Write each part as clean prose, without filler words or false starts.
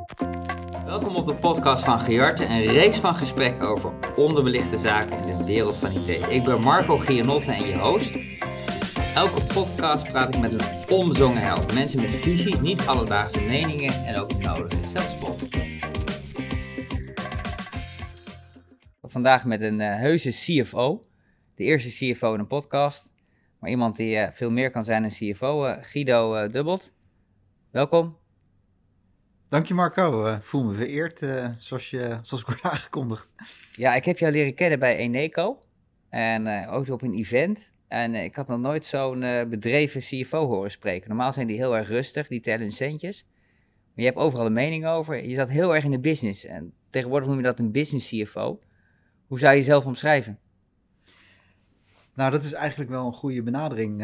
Welkom op de podcast van Giarte, een reeks van gesprekken over onderbelichte zaken in de wereld van IT. Ik ben Marco Gianotte en je host. Elke podcast praat ik met een onbezongen held. Mensen met visie, niet alledaagse meningen en ook nodige zelfspot. Vandaag met een heuse CFO. De eerste CFO in een podcast. Maar iemand die veel meer kan zijn dan CFO. Guido Dubbelt. Welkom. Dank je Marco, voel me vereerd zoals ik word aangekondigd. Ja, ik heb jou leren kennen bij Eneco en ook op een event. En ik had nog nooit zo'n bedreven CFO horen spreken. Normaal zijn die heel erg rustig, die tellen centjes. Maar je hebt overal een mening over. Je zat heel erg in de business en tegenwoordig noem je dat een business CFO. Hoe zou je jezelf omschrijven? Nou, dat is eigenlijk wel een goede benadering.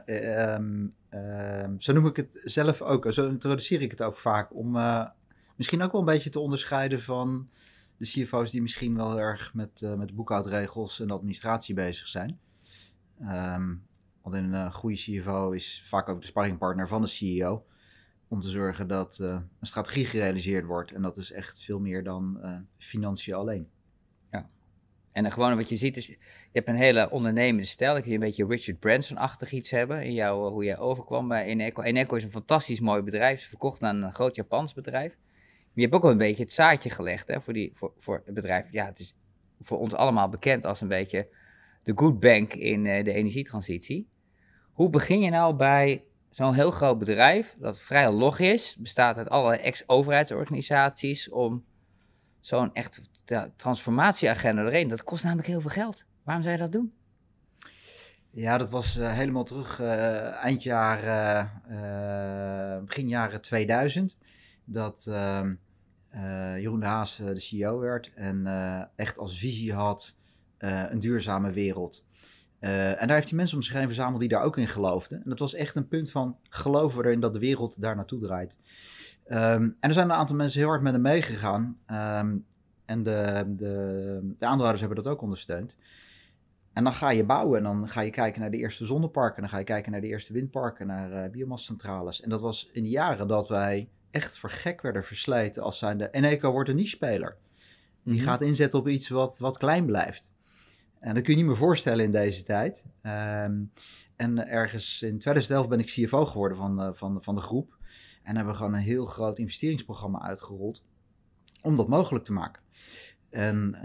Zo noem ik het zelf ook, zo introduceer ik het ook vaak, om misschien ook wel een beetje te onderscheiden van de CFO's die misschien wel heel erg met boekhoudregels en administratie bezig zijn. Want een goede CFO is vaak ook de sparringpartner van de CEO, om te zorgen dat een strategie gerealiseerd wordt. En dat is echt veel meer dan financiën alleen. En gewoon wat je ziet is, je hebt een hele ondernemende stijl. Ik zie een beetje Richard Branson-achtig iets hebben in jou, hoe jij overkwam bij Eneco. Eneco is een fantastisch mooi bedrijf. Ze verkocht aan een groot Japans bedrijf. Maar je hebt ook wel een beetje het zaadje gelegd hè, voor het bedrijf. Ja, het is voor ons allemaal bekend als een beetje de good bank in de energietransitie. Hoe begin je nou bij zo'n heel groot bedrijf dat vrij log is, bestaat uit allerlei ex-overheidsorganisaties om zo'n echt transformatieagenda erin, dat kost namelijk heel veel geld. Waarom zou je dat doen? Ja, dat was helemaal terug begin jaren 2000. Dat Jeroen de Haas de CEO werd en echt als visie had een duurzame wereld. En daar heeft hij mensen om zich heen verzameld die daar ook in geloofden. En dat was echt een punt van geloven erin dat de wereld daar naartoe draait. En er zijn een aantal mensen heel hard met hem meegegaan. En de aandeelhouders hebben dat ook ondersteund. En dan ga je bouwen en dan ga je kijken naar de eerste zonneparken. Dan ga je kijken naar de eerste windparken, naar biomascentrales. En dat was in de jaren dat wij echt voor gek werden versleten als zijnde Eneco wordt een niche-speler. Die gaat inzetten op iets wat klein blijft. En dat kun je niet meer voorstellen in deze tijd. En ergens in 2011 ben ik CFO geworden van de groep. En hebben we gewoon een heel groot investeringsprogramma uitgerold om dat mogelijk te maken. En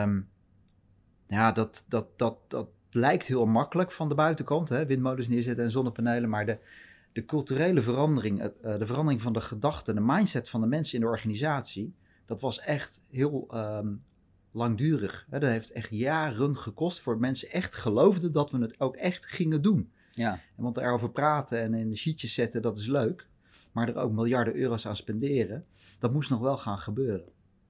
dat lijkt heel makkelijk van de buitenkant, hè? Windmolens neerzetten en zonnepanelen, maar de culturele verandering, de verandering van de gedachten, de mindset van de mensen in de organisatie, dat was echt heel langdurig. Hè? Dat heeft echt jaren gekost voor mensen echt geloofden dat we het ook echt gingen doen. Ja. Want erover praten en in de sheetjes zetten, dat is leuk. Maar er ook miljarden euro's aan spenderen, dat moest nog wel gaan gebeuren.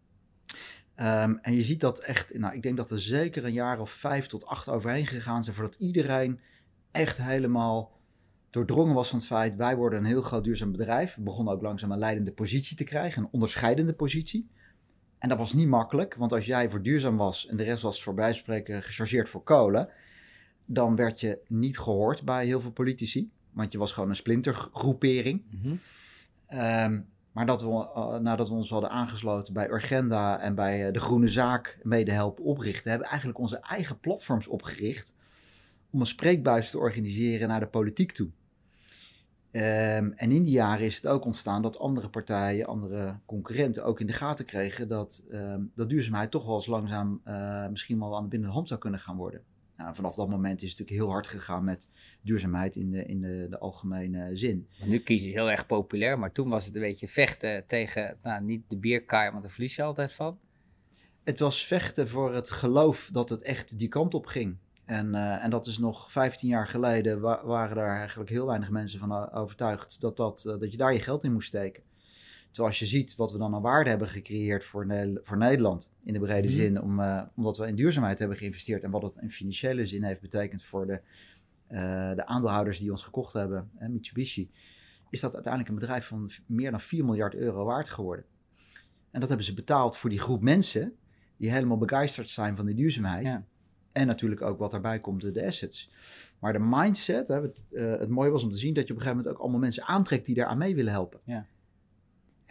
En je ziet dat echt, ik denk dat er zeker een jaar of 5 tot 8 overheen gegaan zijn voordat iedereen echt helemaal doordrongen was van het feit, wij worden een heel groot duurzaam bedrijf. We begonnen ook langzaam een leidende positie te krijgen, een onderscheidende positie. En dat was niet makkelijk, want als jij voor duurzaam was en de rest was voor wijze van spreken gechargeerd voor kolen, dan werd je niet gehoord bij heel veel politici. Want je was gewoon een splintergroepering. Maar nadat we ons hadden aangesloten bij Urgenda en bij de Groene Zaak mede helpen oprichten, hebben we eigenlijk onze eigen platforms opgericht om een spreekbuis te organiseren naar de politiek toe. En in die jaren is het ook ontstaan dat andere partijen, andere concurrenten ook in de gaten kregen dat duurzaamheid toch wel eens langzaam misschien wel aan de binnenhand zou kunnen gaan worden. Nou, vanaf dat moment is het natuurlijk heel hard gegaan met duurzaamheid in de algemene zin. Nu kies je heel erg populair, maar toen was het een beetje vechten tegen, niet de bierkaai, want daar verlies je altijd van. Het was vechten voor het geloof dat het echt die kant op ging. En dat is nog 15 jaar geleden, waren daar eigenlijk heel weinig mensen van overtuigd dat je daar je geld in moest steken. Terwijl als je ziet wat we dan aan waarde hebben gecreëerd voor Nederland in de brede zin, omdat we in duurzaamheid hebben geïnvesteerd en wat het in financiële zin heeft betekend voor de aandeelhouders die ons gekocht hebben, Mitsubishi, is dat uiteindelijk een bedrijf van meer dan 4 miljard euro waard geworden. En dat hebben ze betaald voor die groep mensen die helemaal begeisterd zijn van die duurzaamheid. Ja. En natuurlijk ook wat daarbij komt, de assets. Maar de mindset, het mooie was om te zien dat je op een gegeven moment ook allemaal mensen aantrekt die daar aan mee willen helpen. Ja.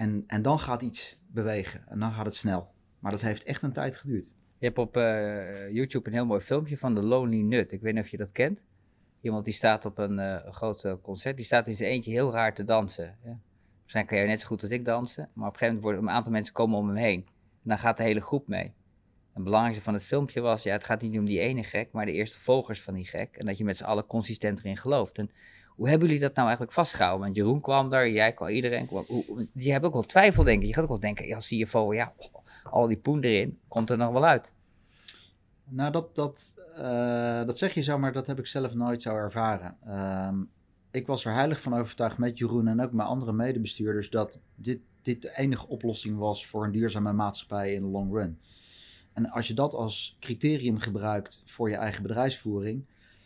En dan gaat iets bewegen en dan gaat het snel. Maar dat heeft echt een tijd geduurd. Je hebt op YouTube een heel mooi filmpje van The Lonely Nut. Ik weet niet of je dat kent. Iemand die staat op een groot concert. Die staat in zijn eentje heel raar te dansen. Ja. Waarschijnlijk kan jij net zo goed als ik dansen. Maar op een gegeven moment worden een aantal mensen komen om hem heen. En dan gaat de hele groep mee. En het belangrijkste van het filmpje was, het gaat niet om die ene gek, maar de eerste volgers van die gek. En dat je met z'n allen consistent erin gelooft. En hoe hebben jullie dat nou eigenlijk vastgehouden? Want Jeroen kwam daar, jij kwam, iedereen kwam. Die hebben ook wel twijfel, denk ik. Je gaat ook wel denken, als CFO, al die poen erin, komt er nog wel uit. Nou, dat zeg je zo, maar dat heb ik zelf nooit zo ervaren. Ik was er heilig van overtuigd met Jeroen en ook mijn andere medebestuurders dat dit de enige oplossing was voor een duurzame maatschappij in de long run. En als je dat als criterium gebruikt voor je eigen bedrijfsvoering,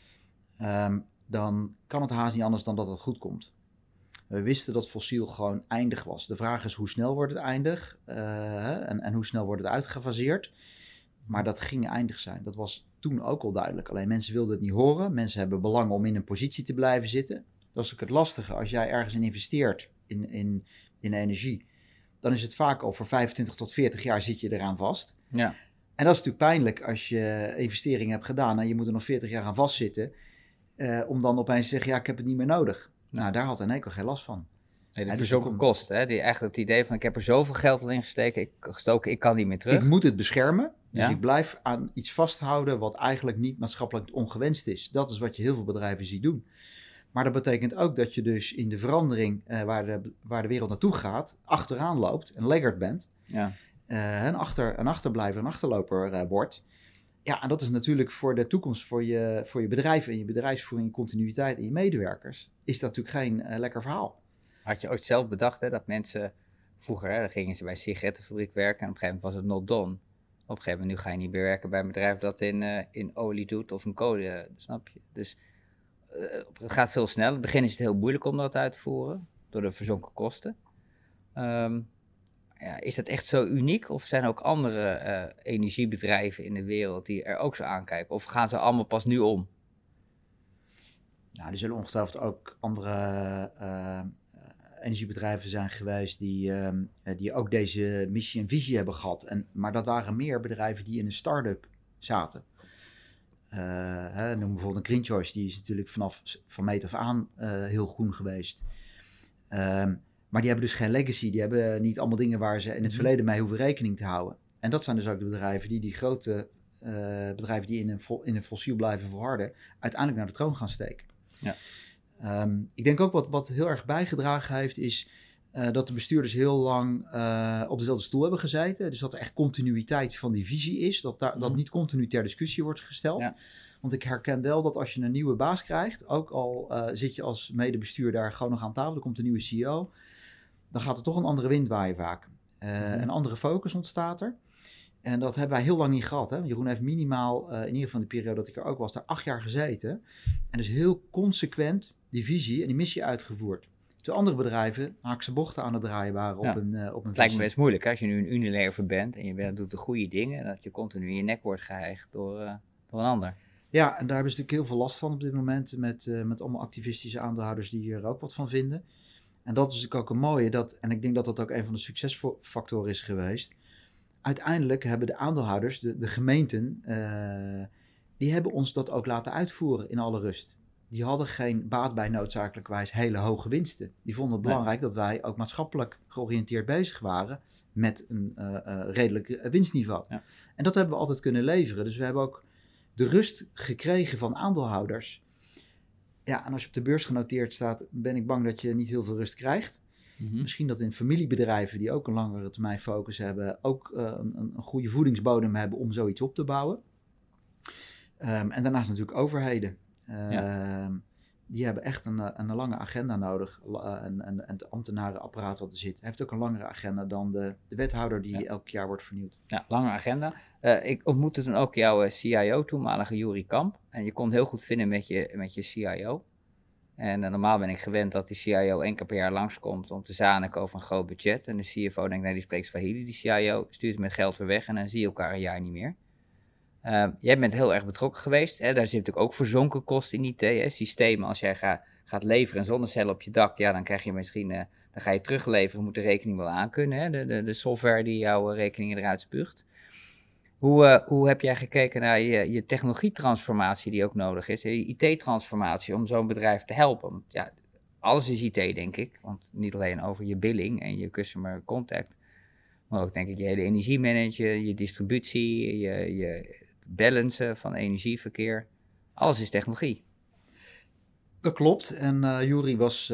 dan kan het haast niet anders dan dat het goed komt. We wisten dat fossiel gewoon eindig was. De vraag is hoe snel wordt het eindig en hoe snel wordt het uitgefaseerd. Maar dat ging eindig zijn. Dat was toen ook al duidelijk. Alleen mensen wilden het niet horen. Mensen hebben belang om in een positie te blijven zitten. Dat is ook het lastige. Als jij ergens in investeert in energie, dan is het vaak al voor 25 tot 40 jaar zit je eraan vast. Ja. En dat is natuurlijk pijnlijk als je investeringen hebt gedaan en je moet er nog 40 jaar aan vastzitten. Om dan opeens te zeggen, ik heb het niet meer nodig. Nou, daar had Eneco geen last van. Nee, de verzonken kosten. Eigenlijk het idee van, ik heb er zoveel geld al in gestoken, ik kan niet meer terug. Ik moet het beschermen, dus Ja? ik blijf aan iets vasthouden wat eigenlijk niet maatschappelijk ongewenst is. Dat is wat je heel veel bedrijven ziet doen. Maar dat betekent ook dat je dus in de verandering waar de wereld naartoe gaat, achteraan loopt, een laggard bent. Ja. Een achterblijver, een achterloper wordt. Ja, en dat is natuurlijk voor de toekomst, voor je bedrijf en je bedrijfsvoering, continuïteit en je medewerkers, is dat natuurlijk geen lekker verhaal. Had je ooit zelf bedacht dat mensen vroeger, dan gingen ze bij een sigarettenfabriek werken en op een gegeven moment was het not done. Op een gegeven moment nu ga je niet meer werken bij een bedrijf dat in olie doet of een code, snap je? Dus het gaat veel sneller. In het begin is het heel moeilijk om dat uit te voeren door de verzonken kosten. Is dat echt zo uniek of zijn er ook andere energiebedrijven in de wereld die er ook zo aankijken? Of gaan ze allemaal pas nu om? Nou, er zullen ongetwijfeld ook andere energiebedrijven zijn geweest die ook deze missie en visie hebben gehad. Maar dat waren meer bedrijven die in een start-up zaten. Noem bijvoorbeeld een Green Choice, die is natuurlijk van meet af aan heel groen geweest. Maar die hebben dus geen legacy, die hebben niet allemaal dingen waar ze in het verleden mee hoeven rekening te houden. En dat zijn dus ook de bedrijven die grote bedrijven die in een fossiel blijven volharden, uiteindelijk naar de troon gaan steken. Ja. Ik denk ook wat heel erg bijgedragen heeft, is dat de bestuurders heel lang op dezelfde stoel hebben gezeten. Dus dat er echt continuïteit van die visie is. Dat niet continu ter discussie wordt gesteld. Ja. Want ik herken wel dat als je een nieuwe baas krijgt, ook al zit je als medebestuur daar gewoon nog aan tafel, er komt een nieuwe CEO, dan gaat er toch een andere wind waaien vaak. Een andere focus ontstaat er. En dat hebben wij heel lang niet gehad. Hè? Jeroen heeft minimaal, in ieder geval de periode dat ik er ook was, daar 8 jaar gezeten. En dus heel consequent die visie en die missie uitgevoerd. Terwijl andere bedrijven haakse bochten aan het draaien waren op een visie. Het lijkt me best moeilijk hè? Als je nu een Unilever bent en je doet de goede dingen. En dat je continu in je nek wordt geheigd door een ander. Ja, en daar hebben ze natuurlijk heel veel last van op dit moment. Met allemaal activistische aandeelhouders die hier ook wat van vinden. En dat is natuurlijk ook een mooie. En ik denk dat dat ook een van de succesfactoren is geweest. Uiteindelijk hebben de aandeelhouders, de gemeenten, die hebben ons dat ook laten uitvoeren in alle rust. Die hadden geen baat bij noodzakelijkwijs hele hoge winsten. Die vonden het belangrijk dat wij ook maatschappelijk georiënteerd bezig waren met een redelijk winstniveau. Ja. En dat hebben we altijd kunnen leveren. Dus we hebben ook de rust gekregen van aandeelhouders. Ja, en als je op de beurs genoteerd staat, ben ik bang dat je niet heel veel rust krijgt. Mm-hmm. Misschien dat in familiebedrijven die ook een langere termijn focus hebben, ook een goede voedingsbodem hebben om zoiets op te bouwen. En daarnaast natuurlijk overheden. Die hebben echt een lange agenda nodig. En het ambtenarenapparaat wat er zit, heeft ook een langere agenda dan de wethouder die elk jaar wordt vernieuwd. Ja, lange agenda. Ik ontmoette toen ook jouw CIO, toenmalige Juri Kamp. En je kon heel goed vinden met je CIO. En normaal ben ik gewend dat die CIO 1 keer per jaar langskomt om te zaniken over een groot budget. En de CFO denkt, nee, die spreekt Swahili. Die CIO stuurt met geld weer weg en dan zie je elkaar een jaar niet meer. Jij bent heel erg betrokken geweest. Hè? Daar zit natuurlijk ook verzonken kosten in IT. Hè? Systemen, als jij gaat leveren en zonnecellen op je dak, ja, dan krijg je misschien Dan ga je terugleveren, moet de rekening wel aankunnen, hè? De software die jouw rekeningen eruit spuugt. Hoe heb jij gekeken naar je technologietransformatie die ook nodig is, je IT-transformatie om zo'n bedrijf te helpen? Want ja, alles is IT, denk ik, want niet alleen over je billing en je customer contact, maar ook denk ik je hele energiemanager, je distributie, je balancen van energieverkeer. Alles is technologie. Dat klopt. En Juri was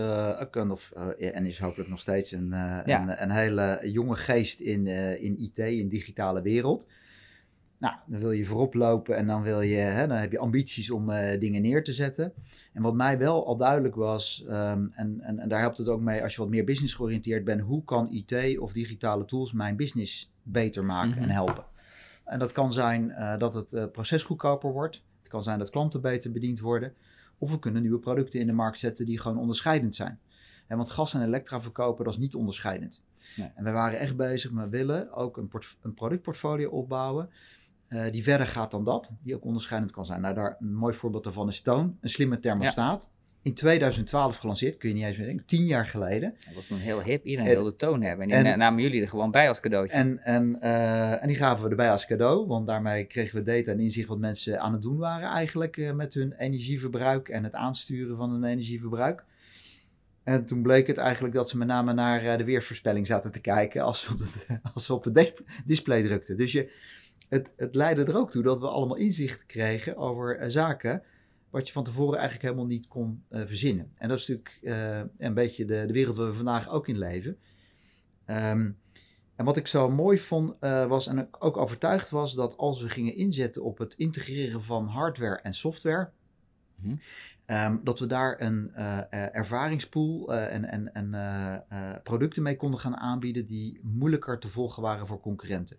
en is hopelijk nog steeds een hele jonge geest in IT, in digitale wereld. Nou, dan wil je voorop lopen en dan dan heb je ambities om dingen neer te zetten. En wat mij wel al duidelijk was, en daar helpt het ook mee als je wat meer business georiënteerd bent, hoe kan IT of digitale tools mijn business beter maken en helpen? En dat kan zijn dat het proces goedkoper wordt. Het kan zijn dat klanten beter bediend worden. Of we kunnen nieuwe producten in de markt zetten die gewoon onderscheidend zijn. Want gas en elektra verkopen, dat is niet onderscheidend. Nee. En we waren echt bezig, maar willen ook een productportfolio opbouwen die verder gaat dan dat, die ook onderscheidend kan zijn. Nou, daar een mooi voorbeeld daarvan is Toon, een slimme thermostaat. Ja. In 2012 gelanceerd, kun je niet eens meer denken, 10 jaar geleden. Dat was toen heel hip, iedereen wilde Toon hebben. En die namen jullie er gewoon bij als cadeautje. En die gaven we erbij als cadeau, want daarmee kregen we data en inzicht wat mensen aan het doen waren eigenlijk met hun energieverbruik en het aansturen van hun energieverbruik. En toen bleek het eigenlijk dat ze met name naar de weersvoorspelling zaten te kijken als ze op het display drukten. Dus het leidde er ook toe dat we allemaal inzicht kregen over zaken wat je van tevoren eigenlijk helemaal niet kon verzinnen. En dat is natuurlijk een beetje de wereld waar we vandaag ook in leven. En wat ik zo mooi vond was, en ik ook overtuigd was, dat als we gingen inzetten op het integreren van hardware en software, dat we daar een ervaringspool en producten mee konden gaan aanbieden die moeilijker te volgen waren voor concurrenten.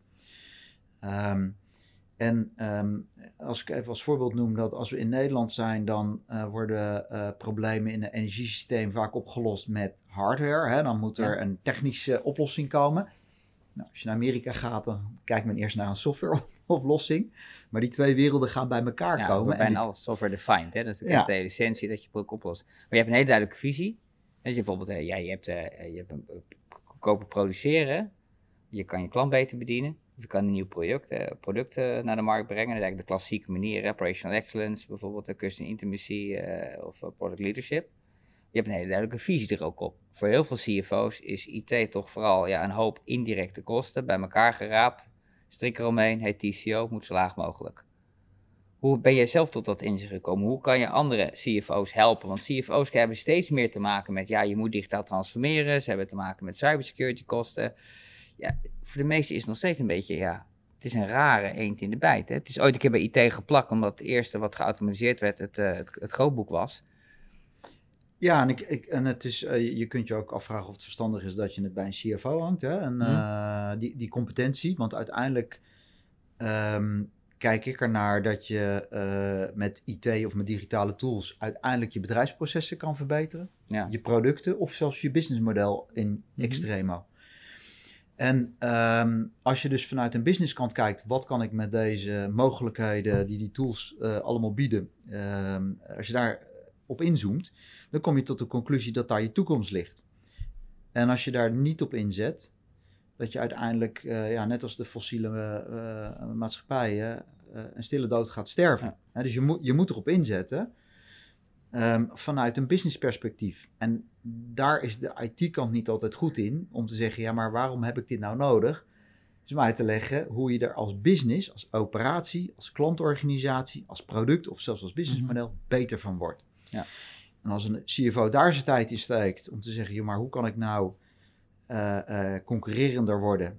Als ik even als voorbeeld noem dat als we in Nederland zijn, dan worden problemen in het energiesysteem vaak opgelost met hardware. Hè? Dan moet er een technische oplossing komen. Nou, als je naar Amerika gaat, dan kijkt men eerst naar een softwareoplossing. Maar die twee werelden gaan bij elkaar komen. Bijna alles software-defined. Hè? Dat is natuurlijk echt de essentie dat je het ook oplost. Maar je hebt een hele duidelijke visie. Dus je bijvoorbeeld, je hebt een goedkoper produceren. Je kan je klant beter bedienen. Je kan een nieuw product naar de markt brengen. Dat is eigenlijk de klassieke manier. Operational excellence, bijvoorbeeld customer intimacy of product leadership. Je hebt een hele duidelijke visie er ook op. Voor heel veel CFO's is IT toch vooral een hoop indirecte kosten bij elkaar geraapt. Strik eromheen, heet TCO, moet zo laag mogelijk. Hoe ben jij zelf tot dat inzicht gekomen? Hoe kan je andere CFO's helpen? Want CFO's hebben steeds meer te maken met, je moet digitaal transformeren. Ze hebben te maken met cybersecurity kosten. Ja, voor de meesten is het nog steeds een beetje, het is een rare eend in de bijt. Hè? Het is ooit een keer bij IT geplakt, omdat het eerste wat geautomatiseerd werd het grootboek was. Ja, en het is, je kunt je ook afvragen of het verstandig is dat je het bij een CFO hangt. Hè? En die competentie, want uiteindelijk kijk ik ernaar dat je met IT of met digitale tools uiteindelijk je bedrijfsprocessen kan verbeteren. Ja. Je producten of zelfs je businessmodel in extremo. En als je dus vanuit een businesskant kijkt, wat kan ik met deze mogelijkheden die tools allemaal bieden, als je daar op inzoomt, dan kom je tot de conclusie dat daar je toekomst ligt. En als je daar niet op inzet, dat je uiteindelijk, net als de fossiele maatschappijen, een stille dood gaat sterven. Ja. Dus je moet erop inzetten vanuit een businessperspectief. En daar is de IT-kant niet altijd goed in, om te zeggen, maar waarom heb ik dit nou nodig? Dus om uit te leggen hoe je er als business, als operatie, als klantorganisatie, als product of zelfs als businessmodel beter van wordt. Ja. En als een CFO daar zijn tijd in steekt om te zeggen, maar hoe kan ik nou concurrerender worden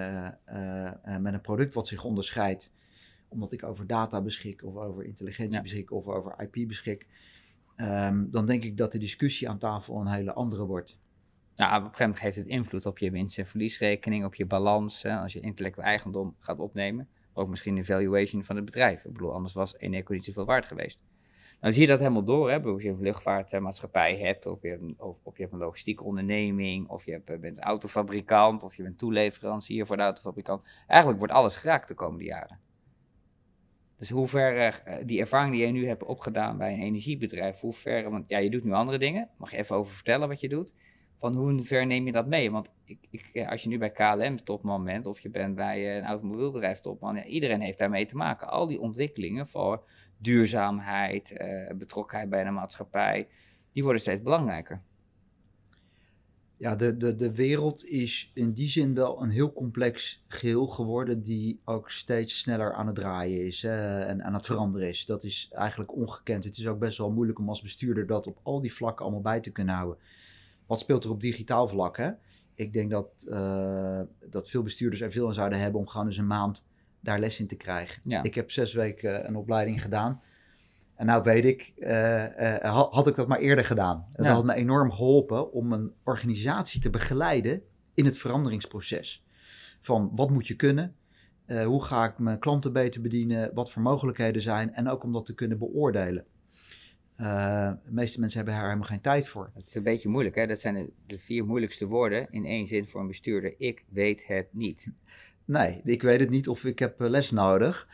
met een product wat zich onderscheidt, omdat ik over data beschik of over intelligentie beschik of over IP beschik, dan denk ik dat de discussie aan tafel een hele andere wordt. Nou, op een gegeven moment geeft het invloed op je winst- en verliesrekening, op je balans, als je intellectueel eigendom gaat opnemen, ook misschien de valuation van het bedrijf. Ik bedoel, anders was Eneco niet zoveel waard geweest. Nou zie je dat helemaal door, hè? Als je een luchtvaartmaatschappij hebt, of je hebt een logistieke onderneming, of je bent een autofabrikant, of je bent toeleverancier voor de autofabrikant. Eigenlijk wordt alles geraakt de komende jaren. Dus hoe ver die ervaring die je nu hebt opgedaan bij een energiebedrijf, want je doet nu andere dingen, mag je even over vertellen wat je doet. van hoe ver neem je dat mee? Want als je nu bij KLM topman bent, of je bent bij een automobielbedrijf topman, ja, iedereen heeft daarmee te maken. Al die ontwikkelingen voor duurzaamheid, betrokkenheid bij de maatschappij, die worden steeds belangrijker. Ja, de wereld is in die zin wel een heel complex geheel geworden die ook steeds sneller aan het draaien is en aan het veranderen is. Dat is eigenlijk ongekend. Het is ook best wel moeilijk om als bestuurder dat op al die vlakken allemaal bij te kunnen houden. Wat speelt er op digitaal vlak? Hè? Ik denk dat veel bestuurders er veel aan zouden hebben om gewoon eens een maand daar les in te krijgen. Ja. Ik heb 6 weken een opleiding gedaan. En nou weet ik, had ik dat maar eerder gedaan. Ja. Dat had me enorm geholpen om een organisatie te begeleiden in het veranderingsproces. Van wat moet je kunnen? Hoe ga ik mijn klanten beter bedienen? Wat voor mogelijkheden zijn? En ook om dat te kunnen beoordelen. De meeste mensen hebben daar helemaal geen tijd voor. Het is een beetje moeilijk, hè? Dat zijn de 4 moeilijkste woorden in 1 zin voor een bestuurder. Ik weet het niet. Nee, ik weet het niet of ik heb les nodig.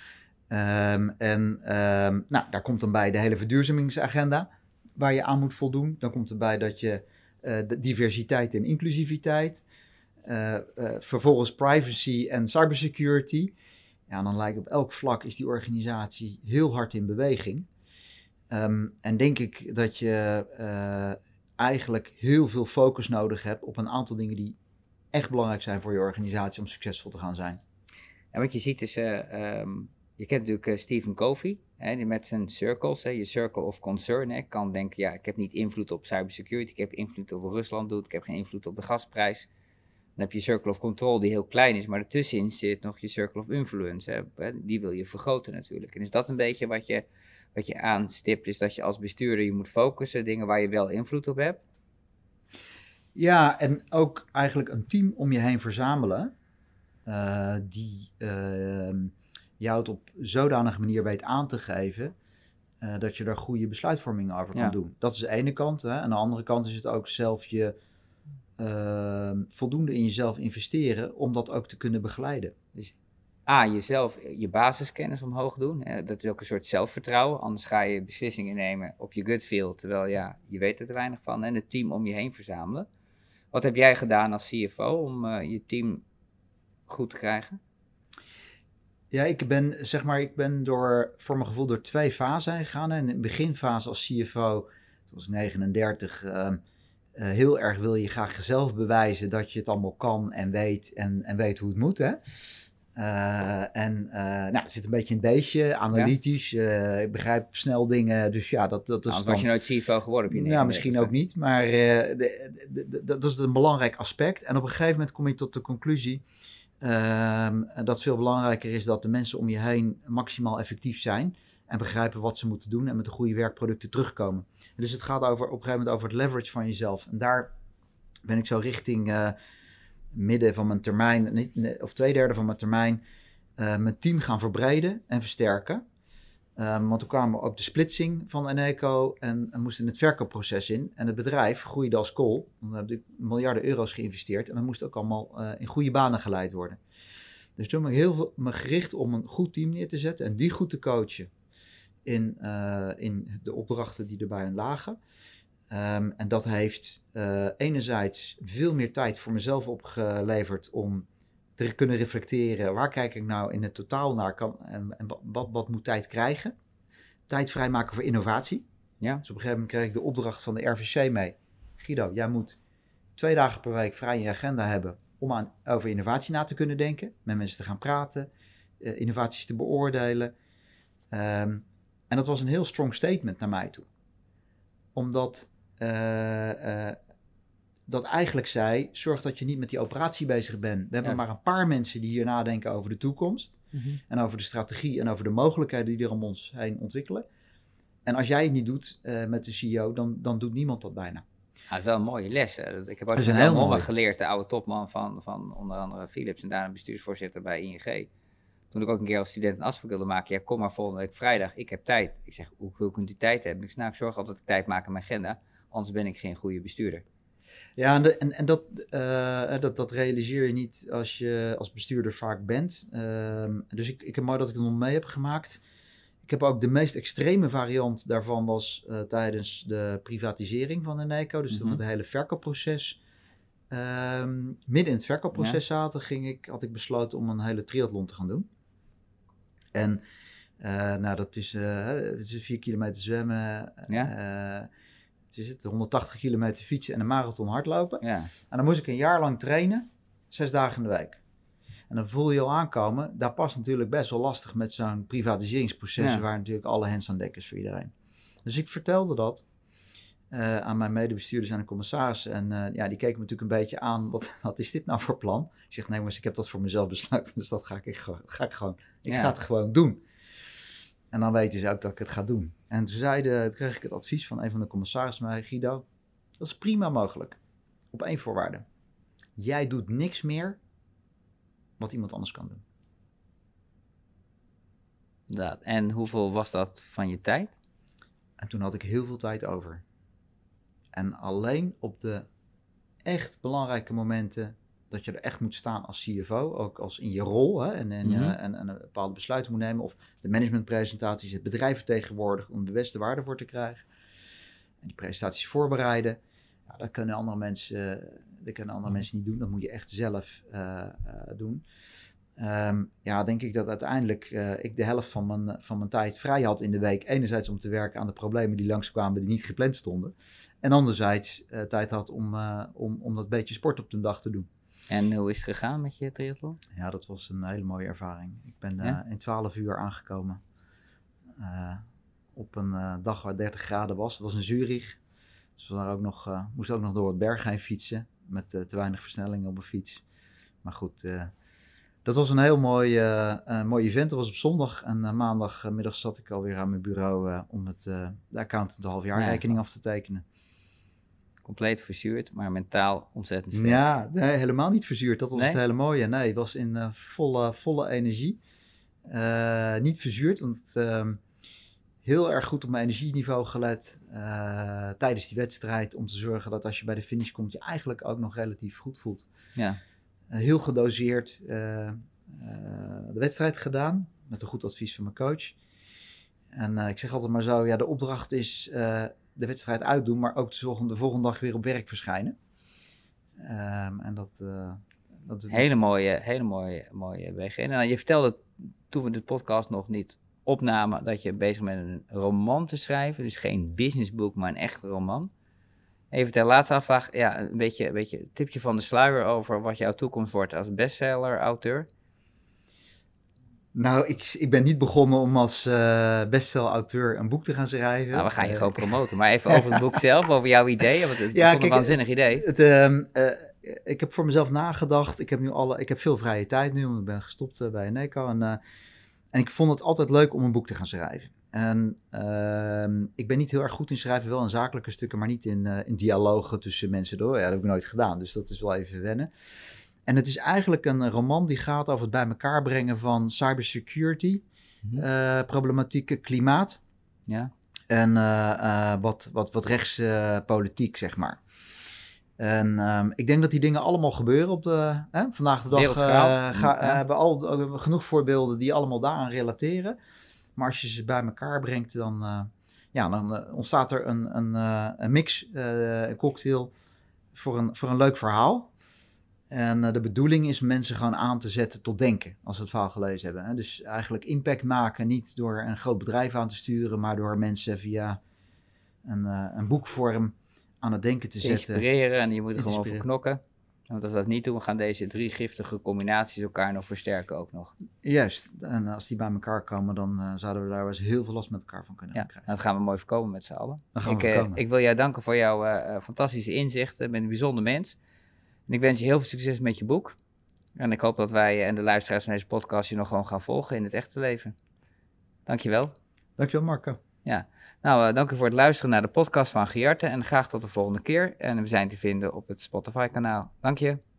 Nou, daar komt dan bij de hele verduurzamingsagenda waar je aan moet voldoen. Dan komt erbij dat je de diversiteit en inclusiviteit, vervolgens privacy en cybersecurity. Ja, dan lijkt op elk vlak is die organisatie heel hard in beweging. En denk ik dat je eigenlijk heel veel focus nodig hebt op een aantal dingen die echt belangrijk zijn voor je organisatie om succesvol te gaan zijn. En wat je ziet is, je kent natuurlijk Stephen Covey, hè, die met zijn circles, hè, je circle of concern, hè, kan denken, ja, ik heb niet invloed op cybersecurity, ik heb invloed op wat Rusland doet, ik heb geen invloed op de gasprijs. Dan heb je circle of control die heel klein is, maar ertussenin zit nog je circle of influence, hè, die wil je vergroten natuurlijk. En is dat een beetje wat je aanstipt, is dat je als bestuurder je moet focussen, dingen waar je wel invloed op hebt? Ja, en ook eigenlijk een team om je heen verzamelen die jou het op zodanige manier weet aan te geven dat je daar goede besluitvorming over kan doen. Dat is de ene kant. Hè. Aan de andere kant is het ook zelf je voldoende in jezelf investeren om dat ook te kunnen begeleiden. Dus jezelf je basiskennis omhoog doen. Hè. Dat is ook een soort zelfvertrouwen. Anders ga je beslissingen nemen op je gut feel, terwijl ja, je weet er te weinig van. En het team om je heen verzamelen. Wat heb jij gedaan als CFO om je team goed te krijgen? Ja, ik ben voor mijn gevoel door 2 fasen heen gegaan. In de beginfase als CFO, toen was ik 39, heel erg wil je graag zelf bewijzen dat je het allemaal kan en weet en weet hoe het moet. Hè? Het zit een beetje in het beestje, analytisch. Ja. Ik begrijp snel dingen, dus ja, dat is dan... was je nooit CFO geworden op je 39ste. Ja, misschien ook niet, maar dat is een belangrijk aspect. En op een gegeven moment kom je tot de conclusie dat veel belangrijker is dat de mensen om je heen maximaal effectief zijn en begrijpen wat ze moeten doen en met de goede werkproducten terugkomen. Dus het gaat op een gegeven moment over het leverage van jezelf. En daar ben ik zo richting midden van mijn termijn, of 2/3 van mijn termijn, mijn team gaan verbreden en versterken. Want toen kwamen ook de splitsing van Eneco en moesten het verkoopproces in. En het bedrijf groeide als kool. Dan heb ik miljarden euro's geïnvesteerd en dat moest ook allemaal in goede banen geleid worden. Dus toen heb ik me gericht om een goed team neer te zetten en die goed te coachen in de opdrachten die erbij lagen. En dat heeft enerzijds veel meer tijd voor mezelf opgeleverd om te kunnen reflecteren. Waar kijk ik nou in het totaal naar en wat moet tijd krijgen? Tijd vrijmaken voor innovatie. Ja. Dus op een gegeven moment kreeg ik de opdracht van de RVC mee. Guido, jij moet 2 dagen per week vrij in je agenda hebben om over innovatie na te kunnen denken. Met mensen te gaan praten, innovaties te beoordelen. En dat was een heel strong statement naar mij toe. Omdat dat eigenlijk zei, zorg dat je niet met die operatie bezig bent. We hebben maar een paar mensen die hier nadenken over de toekomst. Mm-hmm. En over de strategie en over de mogelijkheden die er om ons heen ontwikkelen. En als jij het niet doet met de CEO, dan doet niemand dat bijna. Dat is wel een mooie les. Hè. Ik heb ook van Helmond geleerd, de oude topman van onder andere Philips en daarna bestuursvoorzitter bij ING. Toen ik ook een keer als student een afspraak wilde maken, ja, kom maar volgende week vrijdag, ik heb tijd. Ik zeg, hoe kunt u tijd hebben? Ik zeg, ik zorg altijd dat ik tijd maak in mijn agenda, anders ben ik geen goede bestuurder. Ja, dat realiseer je niet als je als bestuurder vaak bent. Dus ik heb mooi dat ik het nog mee heb gemaakt. Ik heb ook de meest extreme variant daarvan was tijdens de privatisering van Eneco. Dus toen het hele verkoopproces midden in het verkoopproces zaten, had ik besloten om een hele triathlon te gaan doen. En dat is, het is 4 kilometer zwemmen, 180 kilometer fietsen en een marathon hardlopen. Ja. En dan moest ik een jaar lang trainen, 6 dagen in de week. En dan voel je al aankomen, daar past natuurlijk best wel lastig met zo'n privatiseringsproces, waar natuurlijk alle hands aan dek is voor iedereen. Dus ik vertelde dat aan mijn medebestuurders en de commissarissen. En die keken me natuurlijk een beetje aan, wat is dit nou voor plan? Ik zeg, nee jongens, ik heb dat voor mezelf besloten, dus dat ga ik ga het gewoon doen. En dan weten ze ook dat ik het ga doen. En toen kreeg ik het advies van een van de commissarissen mij, Guido, dat is prima mogelijk. Op 1 voorwaarde. Jij doet niks meer wat iemand anders kan doen. En hoeveel was dat van je tijd? En toen had ik heel veel tijd over. En alleen op de echt belangrijke momenten dat je er echt moet staan als CFO, ook als in je rol, hè, en een bepaalde besluiten moet nemen, of de managementpresentaties, het bedrijf vertegenwoordigen om de beste waarde voor te krijgen. En die presentaties voorbereiden. Ja, dat kunnen andere mensen niet doen. Dat moet je echt zelf doen. Denk ik dat uiteindelijk ik de helft van mijn tijd vrij had in de week. Enerzijds om te werken aan de problemen die langskwamen die niet gepland stonden. En anderzijds tijd had om dat beetje sport op de dag te doen. En hoe is het gegaan met je triathlon? Ja, dat was een hele mooie ervaring. Ik ben in 12 uur aangekomen. Op een dag waar 30 graden was. Dat was in Zurich. Dus we moesten ook nog door het berg heen fietsen. Met te weinig versnelling op een fiets. Maar goed, dat was een heel mooi event. Dat was op zondag. En maandagmiddag zat ik alweer aan mijn bureau om de accountant de halfjaarrekening af te tekenen. Compleet verzuurd, maar mentaal ontzettend sterk. Ja, nee, helemaal niet verzuurd. Dat was het hele mooie. Nee, het was in volle energie. Niet verzuurd, want heel erg goed op mijn energieniveau gelet tijdens die wedstrijd. Om te zorgen dat als je bij de finish komt, je eigenlijk ook nog relatief goed voelt. Ja. Heel gedoseerd de wedstrijd gedaan. Met een goed advies van mijn coach. En ik zeg altijd maar zo, de opdracht is de wedstrijd uitdoen, maar ook de volgende dag weer op werk verschijnen. Hele mooie weg. En je vertelde toen we de podcast nog niet opnamen, dat je bezig bent met een roman te schrijven. Dus geen businessboek, maar een echte roman. Even ter laatste afvraag, een beetje tipje van de sluier over wat jouw toekomst wordt als bestseller-auteur. Nou, ik ben niet begonnen om als bestseller-auteur een boek te gaan schrijven. Nou, we gaan je gewoon promoten. Maar even over het boek zelf, over jouw idee. Want het is een waanzinnig idee. Ik heb voor mezelf nagedacht. Ik heb veel vrije tijd nu, want ik ben gestopt bij Eneco. En ik vond het altijd leuk om een boek te gaan schrijven. En ik ben niet heel erg goed in schrijven, wel in zakelijke stukken, maar niet in dialogen tussen mensen door. Ja, dat heb ik nooit gedaan, dus dat is wel even wennen. En het is eigenlijk een roman die gaat over het bij elkaar brengen van cybersecurity, problematieken, klimaat en wat rechtspolitiek, zeg maar. En ik denk dat die dingen allemaal gebeuren op vandaag de dag. Hebben we genoeg voorbeelden die allemaal daaraan relateren. Maar als je ze bij elkaar brengt, dan ontstaat er een mix, een cocktail voor een leuk verhaal. En de bedoeling is mensen gewoon aan te zetten tot denken, als ze het verhaal gelezen hebben. Hè? Dus eigenlijk impact maken, niet door een groot bedrijf aan te sturen, maar door mensen via een boekvorm aan het denken te zetten. Inspireren, en je moet er gewoon voor knokken. Want als we dat niet doen, we gaan deze 3 giftige combinaties elkaar nog versterken ook nog. Juist, en als die bij elkaar komen, dan zouden we daar wel eens heel veel last met elkaar van kunnen krijgen. Dat gaan we mooi voorkomen met z'n allen. Ik wil jou danken voor jouw fantastische inzichten. Je bent een bijzonder mens. En ik wens je heel veel succes met je boek. En ik hoop dat wij en de luisteraars van deze podcast je nog gewoon gaan volgen in het echte leven. Dankjewel. Dankjewel, Marco. Ja, nou, dank u voor het luisteren naar de podcast van Giarte en graag tot de volgende keer. En we zijn te vinden op het Spotify-kanaal. Dank je.